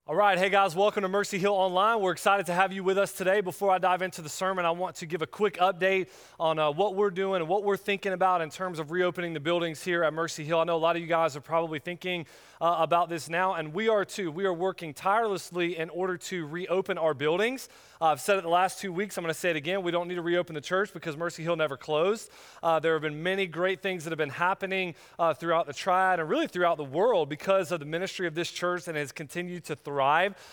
All right, hey guys, welcome to Mercy Hill Online. We're excited to have you with us today. Before I dive into the sermon, I want to give a quick update on what we're doing and what we're thinking about in terms of reopening the buildings here at Mercy Hill. I know a lot of you guys are probably thinking about this now, and we are too. We are working tirelessly in order to reopen our buildings. I've said it the last 2 weeks. I'm going to say it again. We don't need to reopen the church because Mercy Hill never closed. There have been many great things that have been happening throughout the Triad and really throughout the world because of the ministry of this church, and has continued to thrive.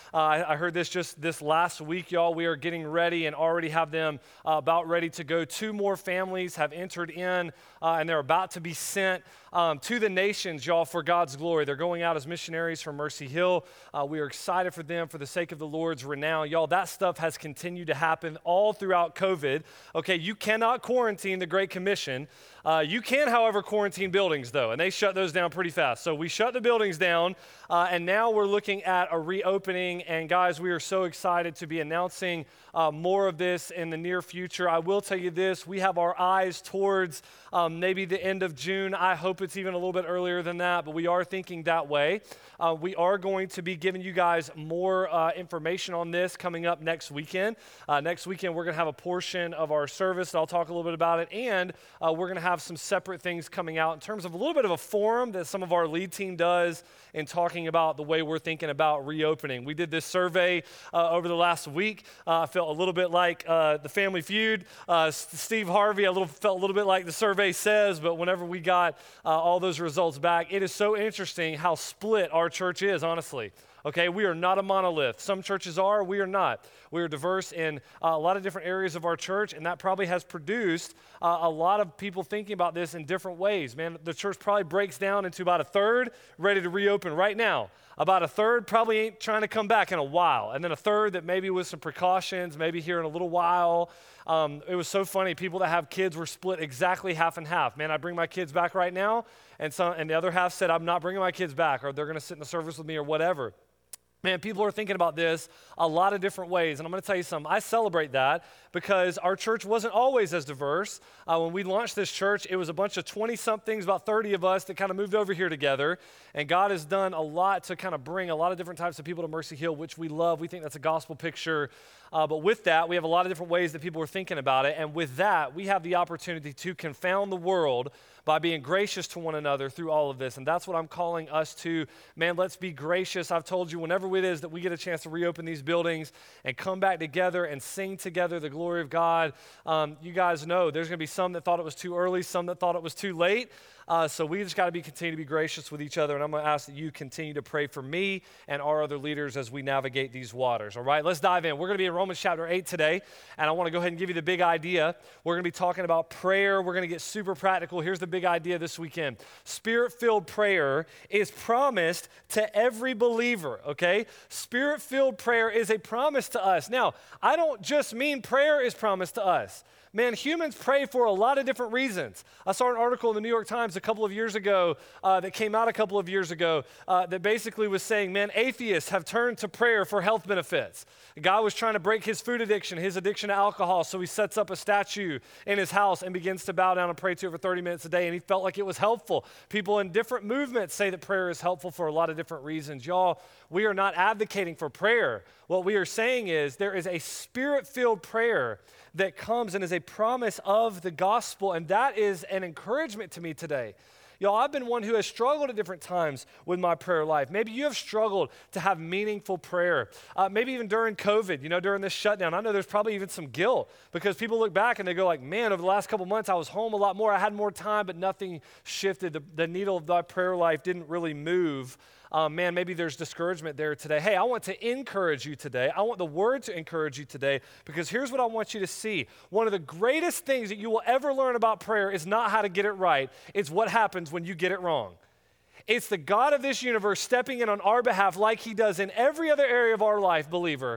I heard this just this last week, y'all. We are getting ready and already have them about ready to go. 2 more families have entered in, and they're about to be sent to the nations, y'all, for God's glory. They're going out as missionaries from Mercy Hill. We are excited for them for the sake of the Lord's renown. Y'all, that stuff has continued to happen all throughout COVID. Okay, you cannot quarantine the Great Commission. You can, however, quarantine buildings, though, and they shut those down pretty fast. So we shut the buildings down, and now we're looking at a reopening. And guys, we are so excited to be announcing more of this in the near future. I will tell you this, we have our eyes towards maybe the end of June. I hope it's even a little bit earlier than that, but we are thinking that way. We are going to be giving you guys more information on this coming up next weekend. Next weekend, we're going to have a portion of our service, and I'll talk a little bit about it, and we're going to have some separate things coming out in terms of a little bit of a forum that some of our lead team does in talking about the way we're thinking about reopening. We did this survey over the last week. I felt a little bit like the Family Feud. Steve Harvey, felt a little bit like the survey says, but whenever we got all those results back, it is so interesting how split our church is, honestly. Okay, we are not a monolith. Some churches are, we are not. We are diverse in a lot of different areas of our church, and that probably has produced a lot of people thinking about this in different ways. Man, the church probably breaks down into about a third ready to reopen right now. About a third probably ain't trying to come back in a while. And then a third that maybe with some precautions, maybe here in a little while. It was so funny. People that have kids were split exactly half and half. Man, I bring my kids back right now. And the other half said, I'm not bringing my kids back, or they're going to sit in the service with me or whatever. Man, people are thinking about this a lot of different ways, and I'm going to tell you something. I celebrate that because our church wasn't always as diverse. When we launched this church, it was a bunch of 20-somethings, about 30 of us that kind of moved over here together, and God has done a lot to kind of bring a lot of different types of people to Mercy Hill, which we love. We think that's a gospel picture, but with that, we have a lot of different ways that people are thinking about it, and with that, we have the opportunity to confound the world by being gracious to one another through all of this. And that's what I'm calling us to. Man, let's be gracious. I've told you, whenever it is that we get a chance to reopen these buildings and come back together and sing together the glory of God, you guys know there's going to be some that thought it was too early, some that thought it was too late. So we just got to continue to be gracious with each other, and I'm going to ask that you continue to pray for me and our other leaders as we navigate these waters. All right, let's dive in. We're going to be in Romans chapter 8 today, and I want to go ahead and give you the big idea. We're going to be talking about prayer. We're going to get super practical. Here's the big idea this weekend. Spirit-filled prayer is promised to every believer, okay? Spirit-filled prayer is a promise to us. Now, I don't just mean prayer is promised to us. Man, humans pray for a lot of different reasons. I saw an article in the New York Times a couple of years ago that came out a couple of years ago that basically was saying, man, atheists have turned to prayer for health benefits. A guy was trying to break his food addiction, his addiction to alcohol, so he sets up a statue in his house and begins to bow down and pray to it for 30 minutes a day, and he felt like it was helpful. People in different movements say that prayer is helpful for a lot of different reasons. Y'all, we are not advocating for prayer. What we are saying is there is a spirit-filled prayer that comes and is a promise of the gospel, and that is an encouragement to me today. Y'all, I've been one who has struggled at different times with my prayer life. Maybe you have struggled to have meaningful prayer. Maybe even during COVID, during this shutdown. I know there's probably even some guilt because people look back and they go like, man, over the last couple months, I was home a lot more. I had more time, but nothing shifted. The needle of my prayer life didn't really move. Man, maybe there's discouragement there today. Hey, I want to encourage you today. I want the word to encourage you today because here's what I want you to see. One of the greatest things that you will ever learn about prayer is not how to get it right. It's what happens when you get it wrong. It's the God of this universe stepping in on our behalf like he does in every other area of our life, believer,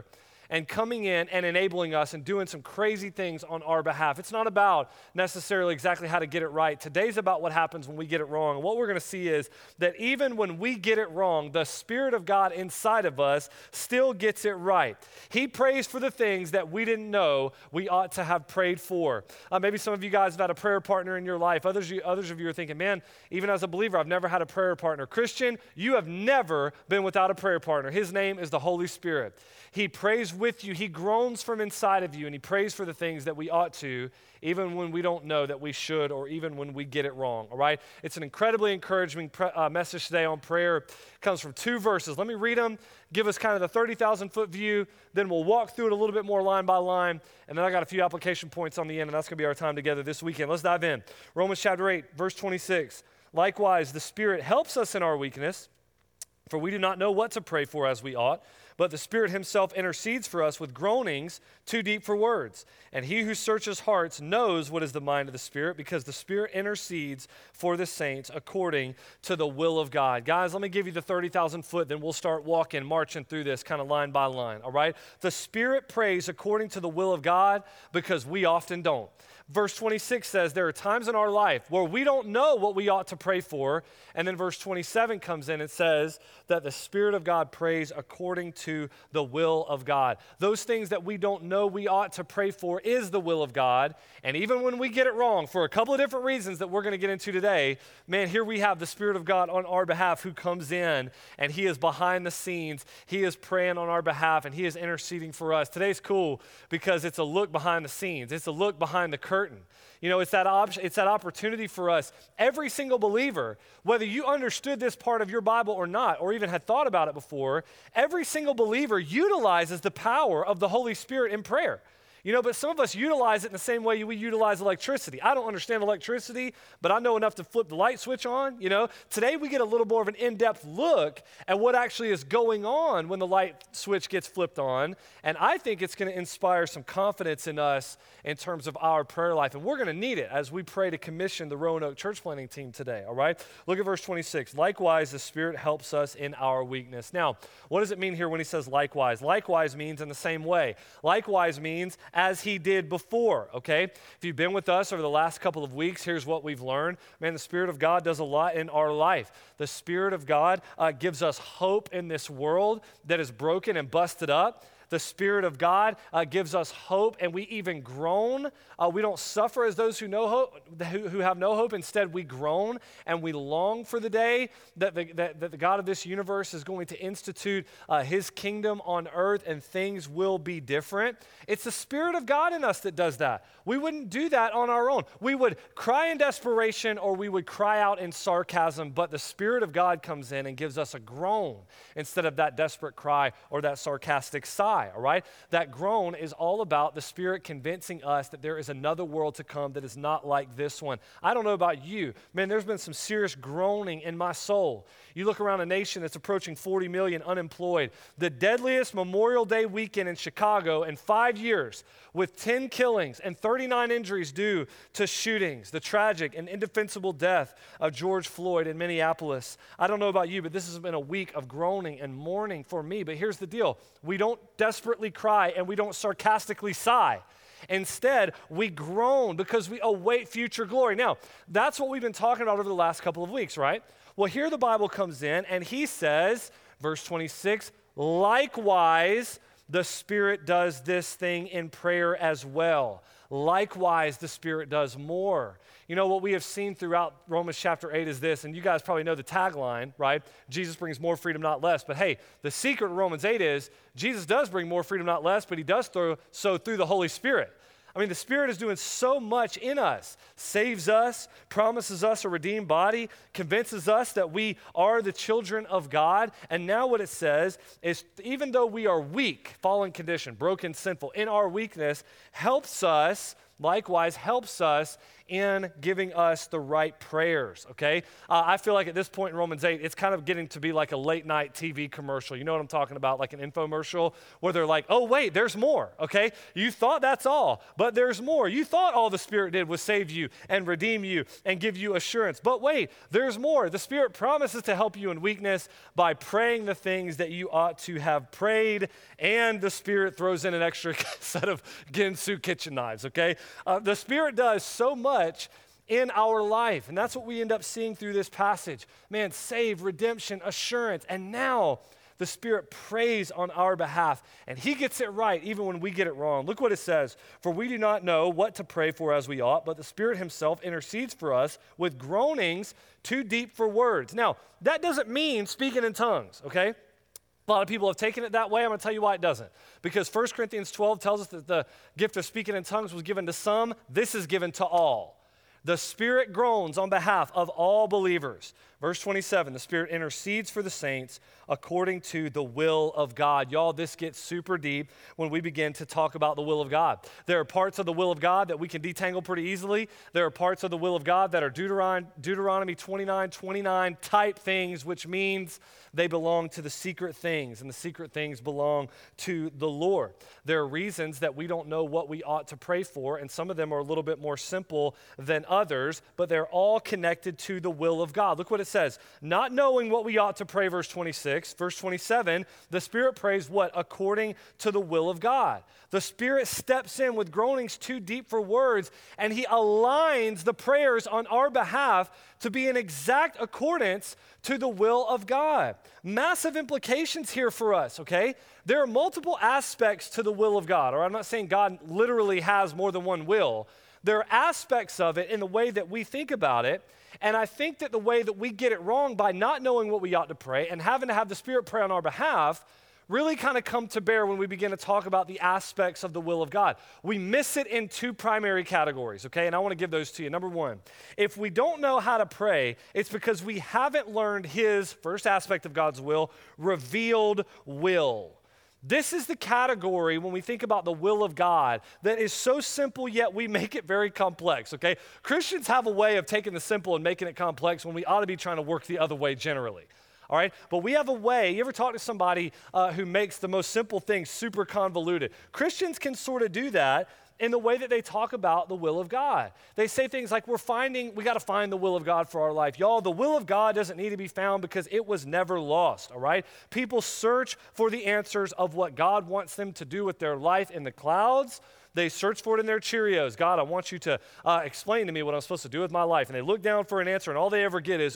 and coming in and enabling us and doing some crazy things on our behalf. It's not about necessarily exactly how to get it right. Today's about what happens when we get it wrong. And what we're going to see is that even when we get it wrong, the Spirit of God inside of us still gets it right. He prays for the things that we didn't know we ought to have prayed for. Maybe some of you guys have had a prayer partner in your life. Others of you are thinking, man, even as a believer, I've never had a prayer partner. Christian, you have never been without a prayer partner. His name is the Holy Spirit. He prays with you. He groans from inside of you, and he prays for the things that we ought to, even when we don't know that we should, or even when we get it wrong, all right? It's an incredibly encouraging message today on prayer. It comes from 2 verses. Let me read them, give us kind of the 30,000-foot view, then we'll walk through it a little bit more line by line, and then I got a few application points on the end, and that's going to be our time together this weekend. Let's dive in. Romans chapter 8, verse 26. Likewise, the Spirit helps us in our weakness, for we do not know what to pray for as we ought, but the Spirit himself intercedes for us with groanings too deep for words. And he who searches hearts knows what is the mind of the Spirit, because the Spirit intercedes for the saints according to the will of God. Guys, let me give you the 30,000 foot, then we'll start walking, marching through this kind of line by line, all right? The Spirit prays according to the will of God because we often don't. Verse 26 says there are times in our life where we don't know what we ought to pray for. And then verse 27 comes in and says that the Spirit of God prays according to the will of God. Those things that we don't know we ought to pray for is the will of God. And even when we get it wrong, for a couple of different reasons that we're going to get into today, man, here we have the Spirit of God on our behalf who comes in, and he is behind the scenes. He is praying on our behalf, and he is interceding for us. Today's cool because it's a look behind the scenes. It's a look behind the curtain. You know, it's that opportunity for us, every single believer, whether you understood this part of your Bible or not, or even had thought about it before, every single believer utilizes the power of the Holy Spirit in prayer. You know, but some of us utilize it in the same way we utilize electricity. I don't understand electricity, but I know enough to flip the light switch on, you know. Today we get a little more of an in-depth look at what actually is going on when the light switch gets flipped on, and I think it's going to inspire some confidence in us in terms of our prayer life, and we're going to need it as we pray to commission the Roanoke church planting team today, all right? Look at verse 26. Likewise, the Spirit helps us in our weakness. Now, what does it mean here when he says likewise? Likewise means in the same way. Likewise means as he did before, okay? If you've been with us over the last couple of weeks, here's what we've learned. Man, the Spirit of God does a lot in our life. The Spirit of God gives us hope in this world that is broken and busted up. The Spirit of God gives us hope, and we even groan. We don't suffer as those who know hope, who have no hope. Instead, we groan and we long for the day that the God of this universe is going to institute his kingdom on earth, and things will be different. It's the Spirit of God in us that does that. We wouldn't do that on our own. We would cry in desperation, or we would cry out in sarcasm, but the Spirit of God comes in and gives us a groan instead of that desperate cry or that sarcastic sigh. All right? That groan is all about the Spirit convincing us that there is another world to come that is not like this one. I don't know about you. Man, there's been some serious groaning in my soul. You look around a nation that's approaching 40 million unemployed, the deadliest Memorial Day weekend in Chicago in 5 years, with 10 killings and 39 injuries due to shootings, the tragic and indefensible death of George Floyd in Minneapolis. I don't know about you, but this has been a week of groaning and mourning for me. But here's the deal. We don't desperately cry, and we don't sarcastically sigh. Instead, we groan because we await future glory. Now, that's what we've been talking about over the last couple of weeks, right? Well, here the Bible comes in, and he says, verse 26, likewise, the Spirit does this thing in prayer as well. Likewise, the Spirit does more. You know, what we have seen throughout Romans chapter 8 is this, and you guys probably know the tagline, right? Jesus brings more freedom, not less. But hey, the secret of Romans 8 is Jesus does bring more freedom, not less, but he does so through the Holy Spirit. I mean, the Spirit is doing so much in us, saves us, promises us a redeemed body, convinces us that we are the children of God. And now what it says is, even though we are weak, fallen condition, broken, sinful, in our weakness, helps us likewise helps us in giving us the right prayers, okay? I feel like at this point in Romans 8, it's kind of getting to be like a late night TV commercial. You know what I'm talking about, like an infomercial where they're like, oh, wait, there's more, okay? You thought that's all, but there's more. You thought all the Spirit did was save you and redeem you and give you assurance. But wait, there's more. The Spirit promises to help you in weakness by praying the things that you ought to have prayed, and the Spirit throws in an extra set of Ginsu kitchen knives, okay? The Spirit does so much in our life, and that's what we end up seeing through this passage. Man, save, redemption, assurance, and now the Spirit prays on our behalf, and he gets it right even when we get it wrong. Look what it says, "For we do not know what to pray for as we ought, but the Spirit himself intercedes for us with groanings too deep for words." Now, that doesn't mean speaking in tongues, okay? A lot of people have taken it that way. I'm going to tell you why it doesn't. Because 1 Corinthians 12 tells us that the gift of speaking in tongues was given to some. This is given to all. The Spirit groans on behalf of all believers. Verse 27, the Spirit intercedes for the saints according to the will of God. Y'all, this gets super deep when we begin to talk about the will of God. There are parts of the will of God that we can detangle pretty easily. There are parts of the will of God that are Deuteronomy 29 type things, which means they belong to the secret things, and the secret things belong to the Lord. There are reasons that we don't know what we ought to pray for, and some of them are a little bit more simple than others, but they're all connected to the will of God. Look what it says. Not knowing what we ought to pray, verse 26. Verse 27, the Spirit prays what? According to the will of God. The Spirit steps in with groanings too deep for words, and he aligns the prayers on our behalf to be in exact accordance to the will of God. Massive implications here for us, okay? There are multiple aspects to the will of God, or I'm not saying God literally has more than one will. There are aspects of it in the way that we think about it, and I think that the way that we get it wrong by not knowing what we ought to pray and having to have the Spirit pray on our behalf really kind of come to bear when we begin to talk about the aspects of the will of God. We miss it in two primary categories, okay? And I want to give those to you. Number one, if we don't know how to pray, it's because we haven't learned his first aspect of God's will, revealed will. This is the category when we think about the will of God that is so simple, yet we make it very complex, okay? Christians have a way of taking the simple and making it complex when we ought to be trying to work the other way generally, all right? But we have a way. You ever talk to somebody who makes the most simple things super convoluted? Christians can sort of do that in the way that they talk about the will of God. They say things like, we got to find the will of God for our life. Y'all, the will of God doesn't need to be found because it was never lost, all right? People search for the answers of what God wants them to do with their life in the clouds. They search for it in their Cheerios. God, I want you to explain to me what I'm supposed to do with my life. And they look down for an answer, and all they ever get is,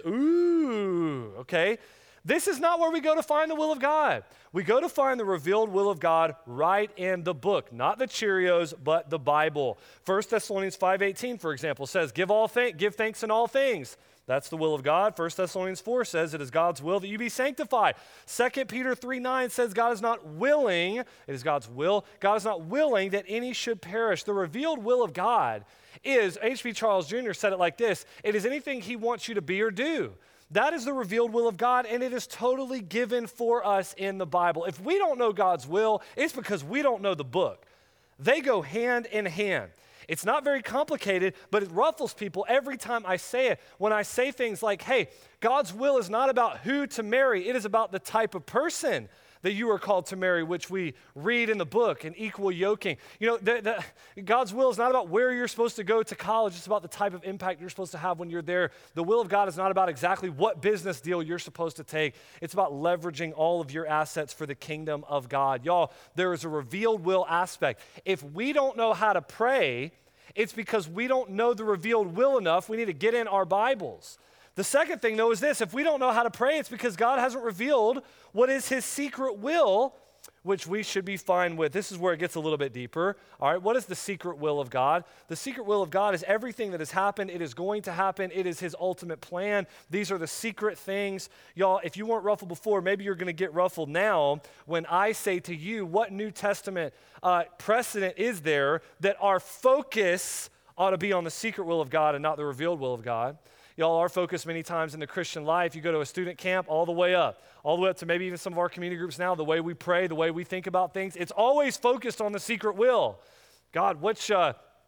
ooh, okay? This is not where we go to find the will of God. We go to find the revealed will of God right in the book, not the Cheerios, but the Bible. 1 Thessalonians 5:18, for example, says, give thanks in all things. That's the will of God. 1 Thessalonians 4 says it is God's will that you be sanctified. 2 Peter 3:9 says God is not willing, it is God's will, God is not willing that any should perish. The revealed will of God is, H.B. Charles Jr. said it like this, it is anything he wants you to be or do. That is the revealed will of God, and it is totally given for us in the Bible. If we don't know God's will, it's because we don't know the book. They go hand in hand. It's not very complicated, but it ruffles people every time I say it. When I say things like, hey, God's will is not about who to marry. It is about the type of person that you are called to marry, which we read in the book, in equal yoking. You know, God's will is not about where you're supposed to go to college. It's about the type of impact you're supposed to have when you're there. The will of God is not about exactly what business deal you're supposed to take. It's about leveraging all of your assets for the kingdom of God. Y'all, there is a revealed will aspect. If we don't know how to pray, it's because we don't know the revealed will enough. We need to get in our Bibles. The second thing, though, is this. If we don't know how to pray, it's because God hasn't revealed what is his secret will, which we should be fine with. This is where it gets a little bit deeper. All right, what is the secret will of God? The secret will of God is everything that has happened. It is going to happen. It is his ultimate plan. These are the secret things. Y'all, if you weren't ruffled before, maybe you're going to get ruffled now when I say to you, what New Testament precedent is there that our focus ought to be on the secret will of God and not the revealed will of God? Y'all, our focus many times in the Christian life, you go to a student camp all the way up to maybe even some of our community groups now, the way we pray, the way we think about things, it's always focused on the secret will. God, which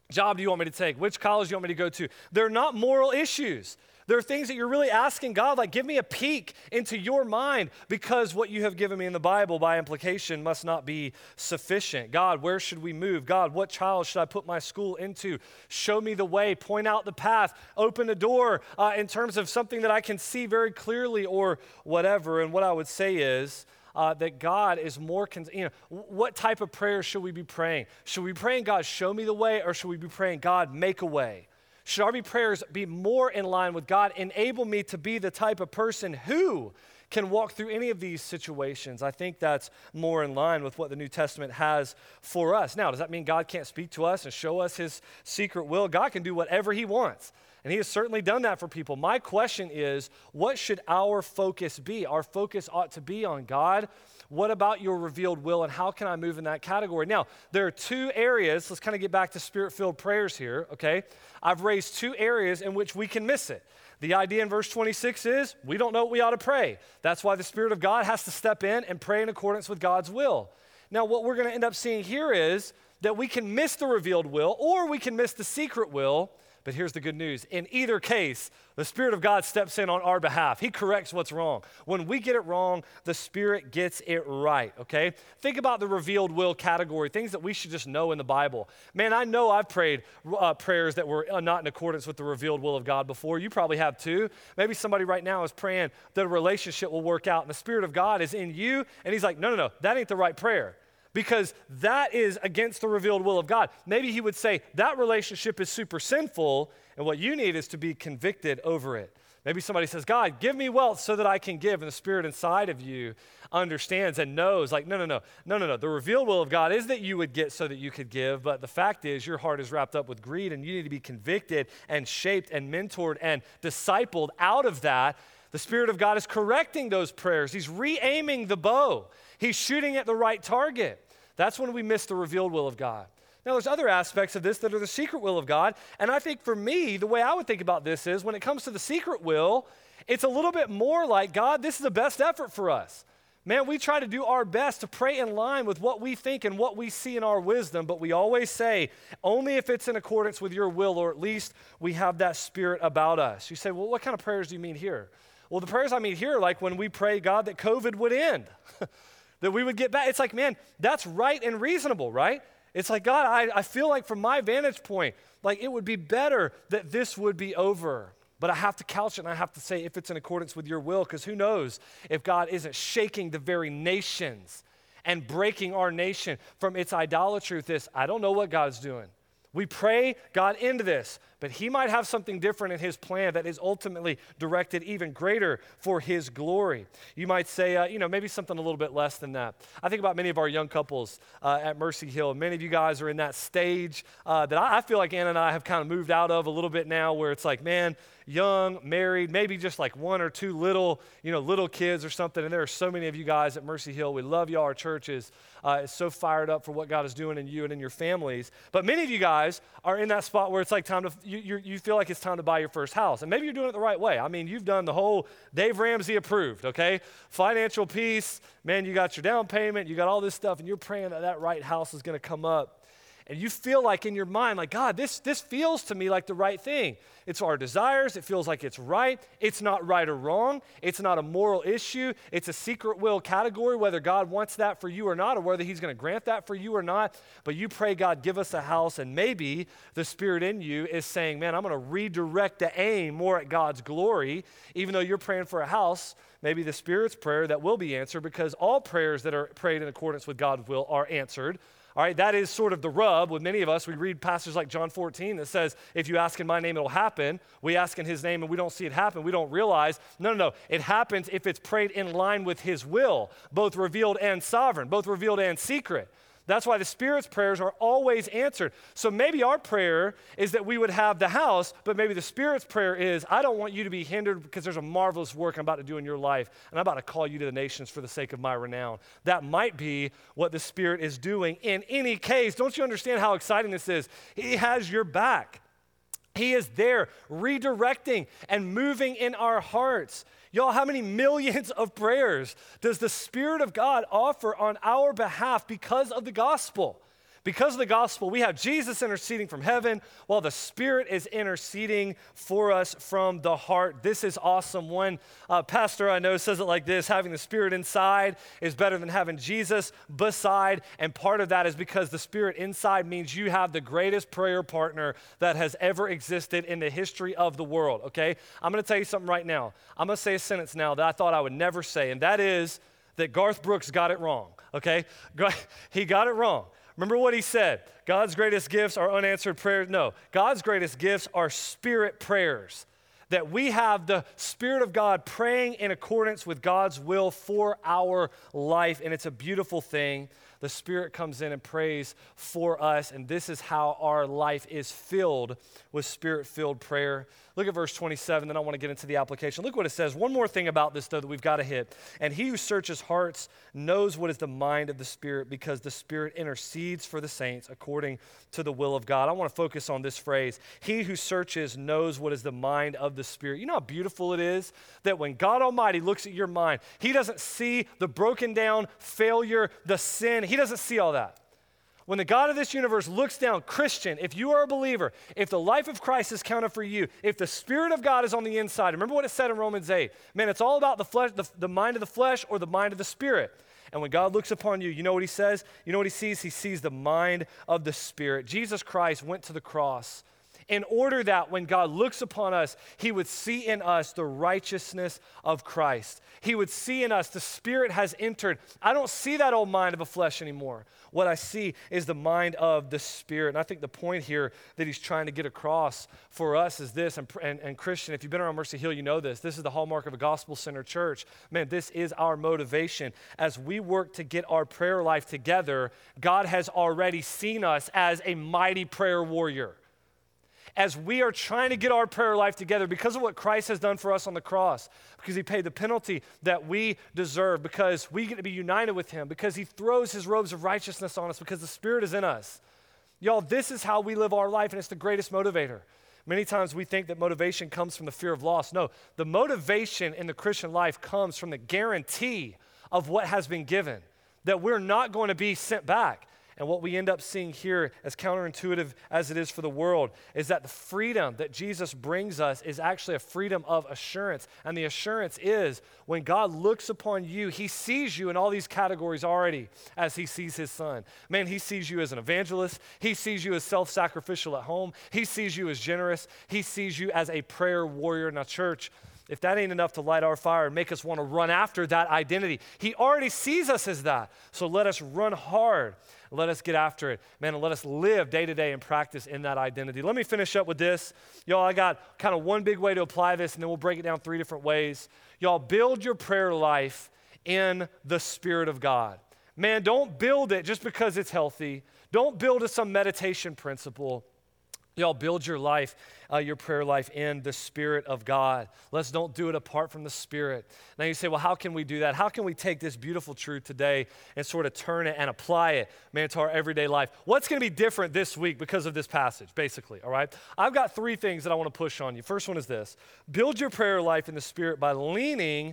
job do you want me to take? Which college do you want me to go to? They're not moral issues. There are things that you're really asking God, like give me a peek into your mind, because what you have given me in the Bible by implication must not be sufficient. God, where should we move? God, what child should I put my school into? Show me the way, point out the path, open the door in terms of something that I can see very clearly or whatever. And what I would say is, that God is more, what type of prayer should we be praying? Should we be praying, God, show me the way, or should we be praying, God, make a way? Should our prayers be more in line with God, enable me to be the type of person who can walk through any of these situations? I think that's more in line with what the New Testament has for us. Now, does that mean God can't speak to us and show us his secret will? God can do whatever he wants. And he has certainly done that for people. My question is, what should our focus be? Our focus ought to be on God. What about your revealed will, and how can I move in that category? Now, there are two areas. Let's kind of get back to spirit-filled prayers here, okay? I've raised two areas in which we can miss it. The idea in verse 26 is we don't know what we ought to pray. That's why the Spirit of God has to step in and pray in accordance with God's will. Now, what we're going to end up seeing here is that we can miss the revealed will, or we can miss the secret will. But here's the good news. In either case, the Spirit of God steps in on our behalf. He corrects what's wrong. When we get it wrong, the Spirit gets it right, okay? Think about the revealed will category, things that we should just know in the Bible. Man, I know I've prayed prayers that were not in accordance with the revealed will of God before. You probably have too. Maybe somebody right now is praying that a relationship will work out, and the Spirit of God is in you, and he's like, no, that ain't the right prayer, because that is against the revealed will of God. Maybe he would say, that relationship is super sinful, and what you need is to be convicted over it. Maybe somebody says, God, give me wealth so that I can give, and the Spirit inside of you understands and knows, like, no. The revealed will of God is that you would get so that you could give, but the fact is your heart is wrapped up with greed, and you need to be convicted and shaped and mentored and discipled out of that. The Spirit of God is correcting those prayers. He's re-aiming the bow. He's shooting at the right target. That's when we miss the revealed will of God. Now, there's other aspects of this that are the secret will of God, and I think for me, the way I would think about this is when it comes to the secret will, it's a little bit more like, God, this is the best effort for us. Man, we try to do our best to pray in line with what we think and what we see in our wisdom, but we always say, only if it's in accordance with your will, or at least we have that Spirit about us. You say, well, what kind of prayers do you mean here? Well, the prayers I mean here are like when we pray, God, that COVID would end, that we would get back. It's like, man, that's right and reasonable, right? It's like, God, I feel like from my vantage point, like it would be better that this would be over. But I have to couch it and I have to say if it's in accordance with your will, because who knows if God isn't shaking the very nations and breaking our nation from its idolatry with this. I don't know what God's doing. We pray God into this, but he might have something different in his plan that is ultimately directed even greater for his glory. You might say, maybe something a little bit less than that. I think about many of our young couples at Mercy Hill. Many of you guys are in that stage that I feel like Anna and I have kind of moved out of a little bit now, where it's like, man, young, married, maybe just like one or two little kids or something. And there are so many of you guys at Mercy Hill. We love y'all. Our church is so fired up for what God is doing in you and in your families. But many of you guys are in that spot where it's like time to, you feel like it's time to buy your first house. And maybe you're doing it the right way. I mean, you've done the whole Dave Ramsey approved, okay? Financial peace, man, you got your down payment, you got all this stuff, and you're praying that right house is going to come up. And you feel like in your mind, like, God, this feels to me like the right thing. It's our desires. It feels like it's right. It's not right or wrong. It's not a moral issue. It's a secret will category, whether God wants that for you or not, or whether he's going to grant that for you or not. But you pray, God, give us a house, and maybe the Spirit in you is saying, man, I'm going to redirect the aim more at God's glory. Even though you're praying for a house, maybe the Spirit's prayer that will be answered, because all prayers that are prayed in accordance with God's will are answered. All right, that is sort of the rub with many of us. We read passages like John 14 that says, if you ask in my name, it'll happen. We ask in his name and we don't see it happen. We don't realize, no. It happens if it's prayed in line with his will, both revealed and sovereign, both revealed and secret. That's why the Spirit's prayers are always answered. So maybe our prayer is that we would have the house, but maybe the Spirit's prayer is, I don't want you to be hindered because there's a marvelous work I'm about to do in your life, and I'm about to call you to the nations for the sake of my renown. That might be what the Spirit is doing. In any case, don't you understand how exciting this is? He has your back. He is there redirecting and moving in our hearts. Y'all, how many millions of prayers does the Spirit of God offer on our behalf because of the gospel? Because of the gospel, we have Jesus interceding from heaven while the Spirit is interceding for us from the heart. This is awesome. One pastor I know says it like this: having the Spirit inside is better than having Jesus beside. And part of that is because the Spirit inside means you have the greatest prayer partner that has ever existed in the history of the world, okay? I'm going to tell you something right now. I'm going to say a sentence now that I thought I would never say, and that is that Garth Brooks got it wrong, okay? He got it wrong. Remember what he said? God's greatest gifts are unanswered prayers. No, God's greatest gifts are spirit prayers. That we have the Spirit of God praying in accordance with God's will for our life, and it's a beautiful thing. The Spirit comes in and prays for us, and this is how our life is filled with Spirit-filled prayer. Look at verse 27, then I want to get into the application. Look what it says. One more thing about this, though, that we've got to hit. And he who searches hearts knows what is the mind of the Spirit, because the Spirit intercedes for the saints according to the will of God. I want to focus on this phrase. He who searches knows what is the mind of the Spirit. You know how beautiful it is that when God Almighty looks at your mind, he doesn't see the broken down failure, the sin. He doesn't see all that. When the God of this universe looks down, Christian, if you are a believer, if the life of Christ is counted for you, if the Spirit of God is on the inside, remember what it said in Romans 8. Man, it's all about the flesh, the mind of the flesh or the mind of the Spirit. And when God looks upon you, you know what he says? You know what he sees? He sees the mind of the Spirit. Jesus Christ went to the cross in order that when God looks upon us, he would see in us the righteousness of Christ. He would see in us the Spirit has entered. I don't see that old mind of a flesh anymore. What I see is the mind of the Spirit. And I think the point here that he's trying to get across for us is this, and Christian, if you've been around Mercy Hill, you know this. This is the hallmark of a gospel-centered church. Man, this is our motivation. As we work to get our prayer life together, God has already seen us as a mighty prayer warrior. As we are trying to get our prayer life together because of what Christ has done for us on the cross, because he paid the penalty that we deserve, because we get to be united with him, because he throws his robes of righteousness on us, because the Spirit is in us. Y'all, this is how we live our life, and it's the greatest motivator. Many times we think that motivation comes from the fear of loss. No, the motivation in the Christian life comes from the guarantee of what has been given, that we're not going to be sent back. And what we end up seeing here, as counterintuitive as it is for the world, is that the freedom that Jesus brings us is actually a freedom of assurance. And the assurance is when God looks upon you, he sees you in all these categories already as he sees his son. Man, he sees you as an evangelist. He sees you as self-sacrificial at home. He sees you as generous. He sees you as a prayer warrior. Now, church, if that ain't enough to light our fire and make us want to run after that identity, he already sees us as that. So let us run hard. Let us get after it, man, and let us live day to day and practice in that identity. Let me finish up with this. Y'all, I got kind of one big way to apply this, and then we'll break it down 3 different ways. Y'all, build your prayer life in the Spirit of God. Man, don't build it just because it's healthy. Don't build it some meditation principle. Y'all, build your life, your prayer life in the Spirit of God. Let's don't do it apart from the Spirit. Now you say, well, how can we do that? How can we take this beautiful truth today and sort of turn it and apply it, man, to our everyday life? What's going to be different this week because of this passage, basically, all right? I've got 3 things that I want to push on you. First one is this. Build your prayer life in the Spirit by learning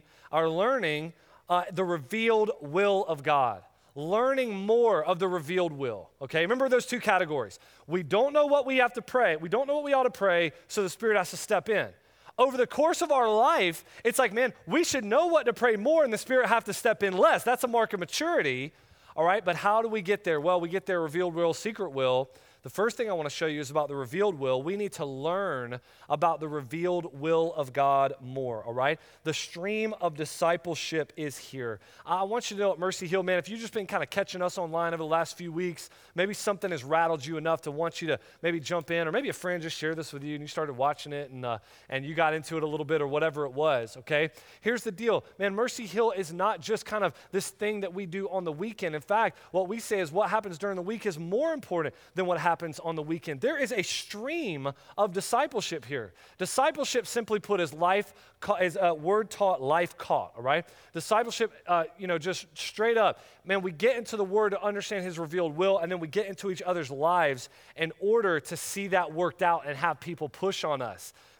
the revealed will of God. Learning more of the revealed will, okay? Remember those 2 categories. We don't know what we have to pray. We don't know what we ought to pray, so the Spirit has to step in. Over the course of our life, it's like, man, we should know what to pray more and the Spirit have to step in less. That's a mark of maturity, all right? But how do we get there? Well, we get there revealed will, secret will. The first thing I want to show you is about the revealed will. We need to learn about the revealed will of God more, all right? The stream of discipleship is here. I want you to know at Mercy Hill, man, if you've just been kind of catching us online over the last few weeks, maybe something has rattled you enough to want you to maybe jump in, or maybe a friend just shared this with you and you started watching it and you got into it a little bit or whatever it was, okay? Here's the deal. Man, Mercy Hill is not just kind of this thing that we do on the weekend. In fact, what we say is what happens during the week is more important than what happens on the weekend. There is a stream of discipleship here. Discipleship, simply put, is word taught, life caught, all right? Discipleship, just straight up, man, we get into the Word to understand His revealed will, and then we get into each other's lives in order to see that worked out and have people push on us.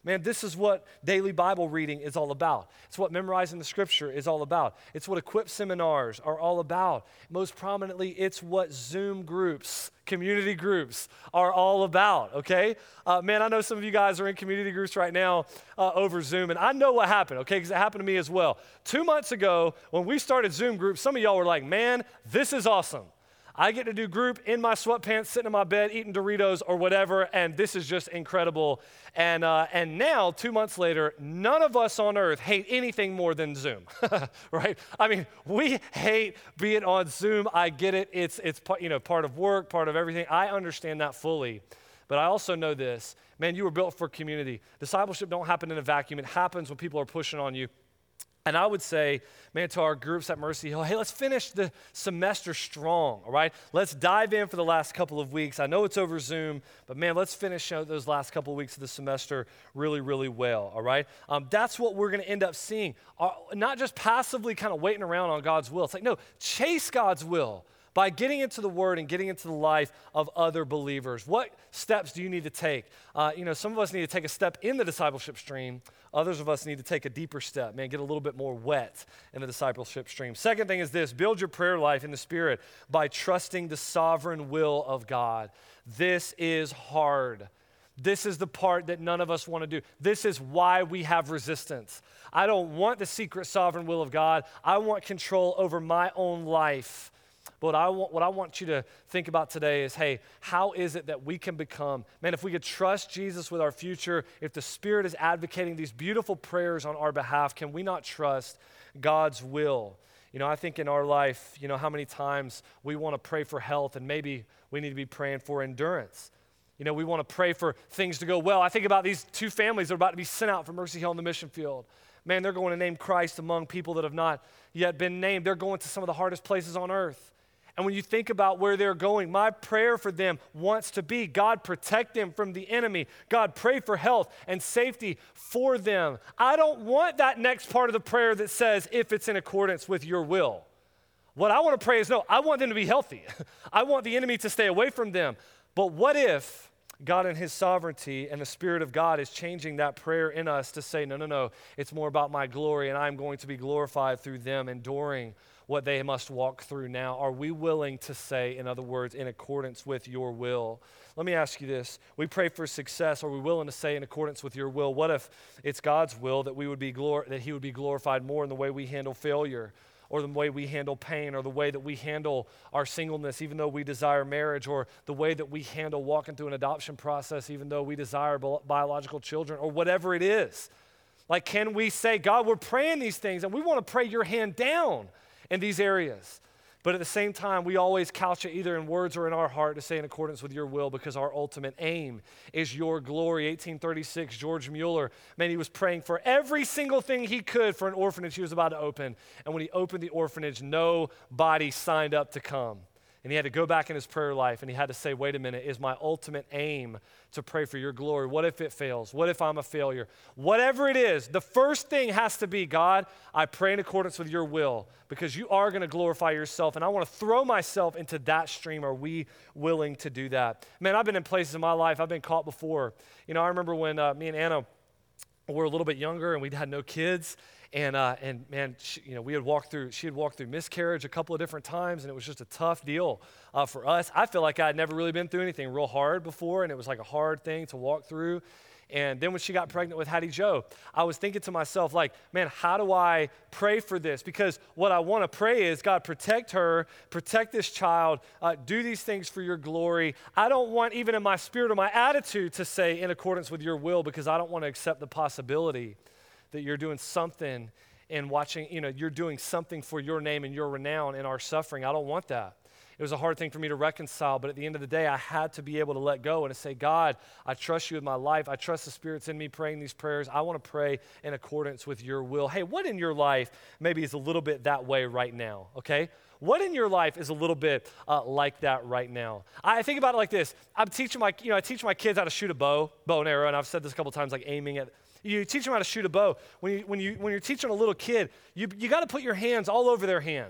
Man, this is what daily Bible reading is all about. It's what memorizing the scripture is all about. It's what Equip seminars are all about. Most prominently, it's what Zoom groups, community groups, are all about, okay? Man, I know some of you guys are in community groups right now over Zoom, and I know what happened, okay, because it happened to me as well. 2 months ago, when we started Zoom groups, some of y'all were like, man, this is awesome. I get to do group in my sweatpants, sitting in my bed, eating Doritos or whatever, and this is just incredible. And now, 2 months later, none of us on earth hate anything more than Zoom, right? I mean, we hate being on Zoom. I get it. It's part of work, part of everything. I understand that fully. But I also know this. Man, you were built for community. Discipleship don't happen in a vacuum. It happens when people are pushing on you. And I would say, man, to our groups at Mercy Hill, hey, let's finish the semester strong, all right? Let's dive in for the last couple of weeks. I know it's over Zoom, but man, let's finish those last couple of weeks of the semester really, really well, all right? That's what we're going to end up seeing. Not just passively kind of waiting around on God's will. It's like, no, chase God's will by getting into the Word and getting into the life of other believers. What steps do you need to take? Some of us need to take a step in the discipleship stream. Others of us need to take a deeper step, man, get a little bit more wet in the discipleship stream. Second thing is this: build your prayer life in the Spirit by trusting the sovereign will of God. This is hard. This is the part that none of us want to do. This is why we have resistance. I don't want the secret sovereign will of God. I want control over my own life. But what I want you to think about today is, hey, how is it that we can become, man, if we could trust Jesus with our future, if the Spirit is advocating these beautiful prayers on our behalf, can we not trust God's will? I think in our life, how many times we want to pray for health, and maybe we need to be praying for endurance. We want to pray for things to go well. I think about these two families that are about to be sent out from Mercy Hill in the mission field. Man, they're going to name Christ among people that have not yet been named. They're going to some of the hardest places on earth. And when you think about where they're going, my prayer for them wants to be, God, protect them from the enemy. God, pray for health and safety for them. I don't want that next part of the prayer that says, if it's in accordance with your will. What I want to pray is, no, I want them to be healthy. I want the enemy to stay away from them. But what if God in his sovereignty and the Spirit of God is changing that prayer in us to say, no, it's more about my glory, and I'm going to be glorified through them enduring what they must walk through now. Are we willing to say, in other words, in accordance with your will? Let me ask you this. We pray for success. Are we willing to say in accordance with your will? What if it's God's will that that he would be glorified more in the way we handle failure, or the way we handle pain, or the way that we handle our singleness even though we desire marriage, or the way that we handle walking through an adoption process even though we desire biological children, or whatever it is? Like, can we say, God, we're praying these things and we want to pray your hand down in these areas? But at the same time, we always couch it either in words or in our heart to say in accordance with your will, because our ultimate aim is your glory. 1836, George Mueller, man, he was praying for every single thing he could for an orphanage he was about to open. And when he opened the orphanage, nobody signed up to come. And he had to go back in his prayer life and he had to say, wait a minute, is my ultimate aim to pray for your glory? What if it fails? What if I'm a failure? Whatever it is, the first thing has to be, God, I pray in accordance with your will, because you are going to glorify yourself, and I want to throw myself into that stream. Are we willing to do that? Man, I've been in places in my life, I've been caught before. I remember when me and Anna were a little bit younger and we had no kids. And man, she had walked through miscarriage a couple of different times, and it was just a tough deal for us. I feel like I had never really been through anything real hard before, and it was like a hard thing to walk through. And then when she got pregnant with Hattie Joe, I was thinking to myself, like, man, how do I pray for this? Because what I want to pray is, God, protect her, protect this child, do these things for your glory. I don't want, even in my spirit or my attitude, to say in accordance with your will, because I don't want to accept the possibility that you're doing something and you're doing something for your name and your renown in our suffering. I don't want that. It was a hard thing for me to reconcile, but at the end of the day, I had to be able to let go and to say, God, I trust you with my life. I trust the Spirit's in me praying these prayers. I want to pray in accordance with your will. Hey, what in your life maybe is a little bit that way right now, okay? What in your life is a little bit like that right now? I think about it like this. I teach my kids how to shoot a bow and arrow, and I've said this a couple times, like aiming at. You teach them how to shoot a bow. When you're teaching a little kid, you got to put your hands all over their hands.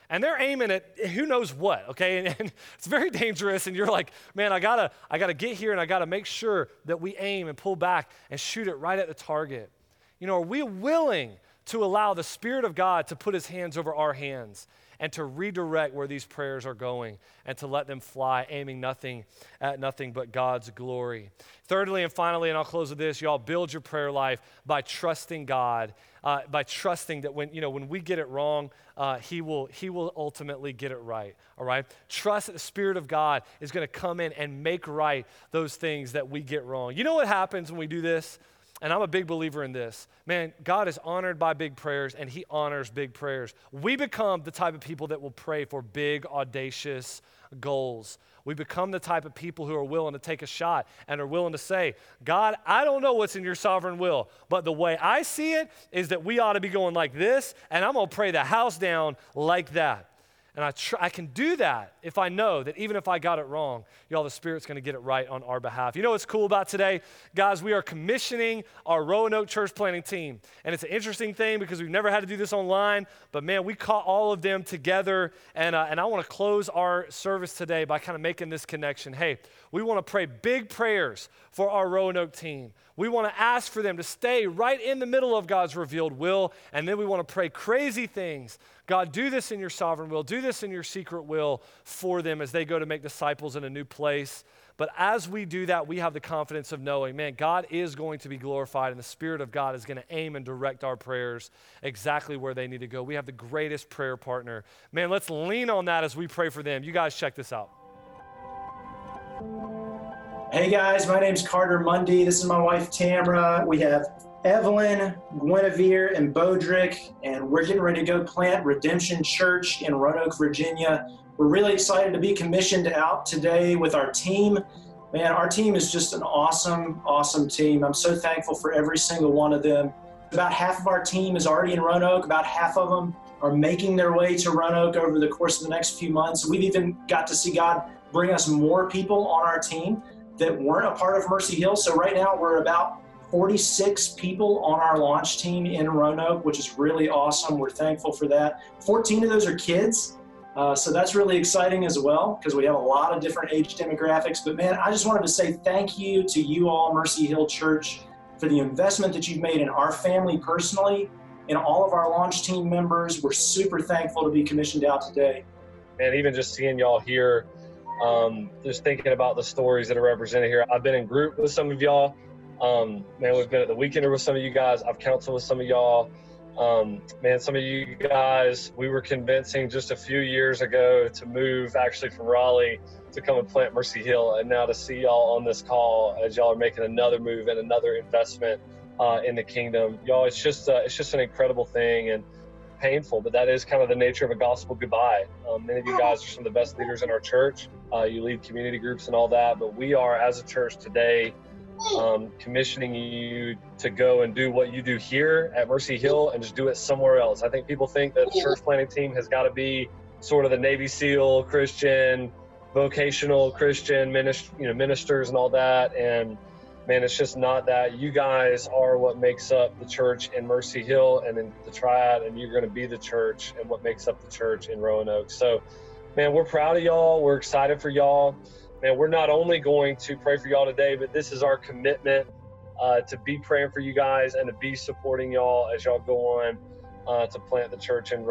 And they're aiming at who knows what, okay? And it's very dangerous, and you're like, man, I gotta get here, and I gotta make sure that we aim and pull back and shoot it right at the target. Are we willing to allow the Spirit of God to put his hands over our hands and to redirect where these prayers are going and to let them fly, aiming at nothing but God's glory? Thirdly and finally, and I'll close with this, y'all build your prayer life by trusting God, by trusting that when we get it wrong, he will ultimately get it right, all right? Trust that the Spirit of God is going to come in and make right those things that we get wrong. You know what happens when we do this? And I'm a big believer in this. Man, God is honored by big prayers, and he honors big prayers. We become the type of people that will pray for big, audacious goals. We become the type of people who are willing to take a shot and are willing to say, God, I don't know what's in your sovereign will, but the way I see it is that we ought to be going like this, and I'm going to pray the house down like that. And I can do that if I know that even if I got it wrong, y'all, the Spirit's going to get it right on our behalf. You know what's cool about today? Guys, we are commissioning our Roanoke church planting team. And it's an interesting thing because we've never had to do this online, but man, we caught all of them together. And I want to close our service today by kind of making this connection. Hey, we want to pray big prayers for our Roanoke team. We want to ask for them to stay right in the middle of God's revealed will, and then we want to pray crazy things. God, do this in your sovereign will. Do this in your secret will for them as they go to make disciples in a new place. But as we do that, we have the confidence of knowing, man, God is going to be glorified, and the Spirit of God is going to aim and direct our prayers exactly where they need to go. We have the greatest prayer partner. Man, let's lean on that as we pray for them. You guys check this out. Hey guys, my name's Carter Mundy. This is my wife Tamra. We have Evelyn, Guinevere, and Bodrick, and we're getting ready to go plant Redemption Church in Roanoke, Virginia. We're really excited to be commissioned out today with our team. Man, our team is just an awesome, awesome team. I'm so thankful for every single one of them. About half of our team is already in Roanoke. About half of them are making their way to Roanoke over the course of the next few months. We've even got to see God bring us more people on our team that weren't a part of Mercy Hill. So right now we're about 46 people on our launch team in Roanoke, which is really awesome. We're thankful for that. 14 of those are kids. So that's really exciting as well because we have a lot of different age demographics. But man, I just wanted to say thank you to you all, Mercy Hill Church, for the investment that you've made in our family personally and all of our launch team members. We're super thankful to be commissioned out today. And even just seeing y'all here, just thinking about the stories that are represented here. I've been in group with some of y'all. Man, we've been at the Weekender with some of you guys. I've counseled with some of y'all. Man, some of you guys, we were convincing just a few years ago to move actually from Raleigh to come and plant Mercy Hill. And now to see y'all on this call as y'all are making another move and another investment in the kingdom. Y'all, it's just an incredible thing. And painful, but that is kind of the nature of a gospel goodbye. Many of you guys are some of the best leaders in our church. You lead community groups and all that, but we are, as a church today, commissioning you to go and do what you do here at Mercy Hill and just do it somewhere else. I think people think that the church planting team has got to be sort of the Navy SEAL Christian, vocational Christian ministers and all that, and man, it's just not that. You guys are what makes up the church in Mercy Hill and in the Triad, and you're going to be the church and what makes up the church in Roanoke. So, man, we're proud of y'all. We're excited for y'all. Man, we're not only going to pray for y'all today, but this is our commitment to be praying for you guys and to be supporting y'all as y'all go on to plant the church in Roanoke.